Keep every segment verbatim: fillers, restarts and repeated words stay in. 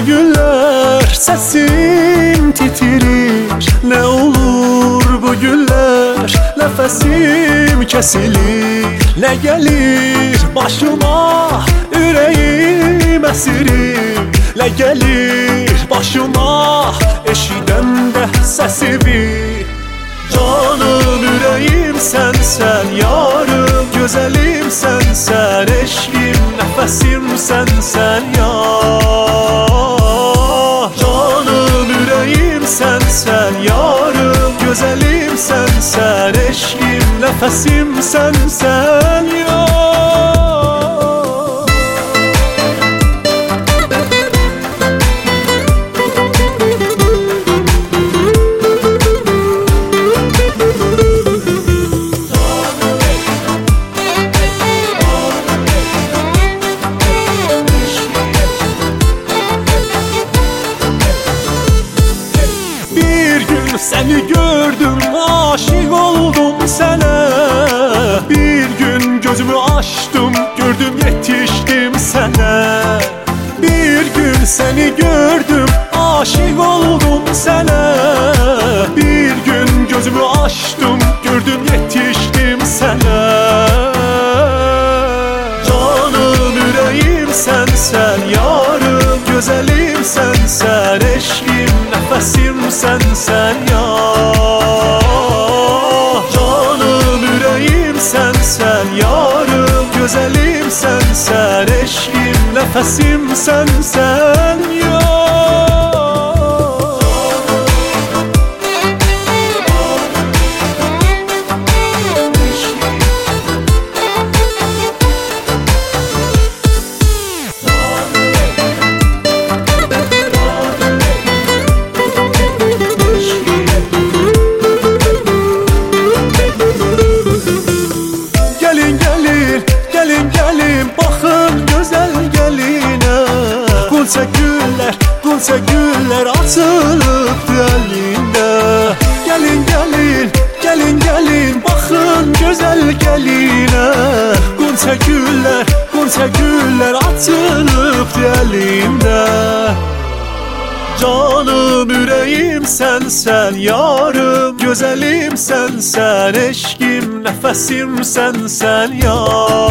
günler sesim titrir. Ne olur bu günler nefesim kesilir. Ne gelir başıma yüreğim esirir. Ne gelir başıma eşidəndə səsivi. Canım yüreğim sensen yarım, güzelim sensen, eşkim nefesim sensen ya. Canım yüreğim sensen yarım, güzelim sensen, eşkim nefesim sensen ya. Seni gördüm, aşık oldum sana. Bir gün gözümü açtım, gördüm yetiştim sana. Bir gün seni gördüm, aşık oldum sana. Bir gün gözümü açtım, gördüm yetiştim sana. Canım yüreğim sensen yarım, güzelim sensen, eşkim nefesim sensen ya. Canım yüreğim sensen yarım, güzelim sensen, eşkim nefesim sensen ya. Gülse güller, gülse güller açılıp eline. Gelin gelin, gelin gelin, bakın güzel geline. Gülse güller, gülse güller açılıp eline. Canım yüreğim sensen yarım, güzelim sensen, eşkim nefesim sensen ya.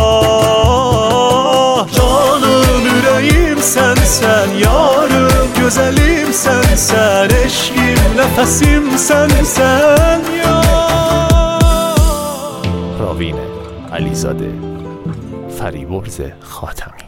Canım yüreğim sensen yarım, güzelim sensen, eşkim nefesim sensen ya. راوین علیزاده، فریبرز خاتمی.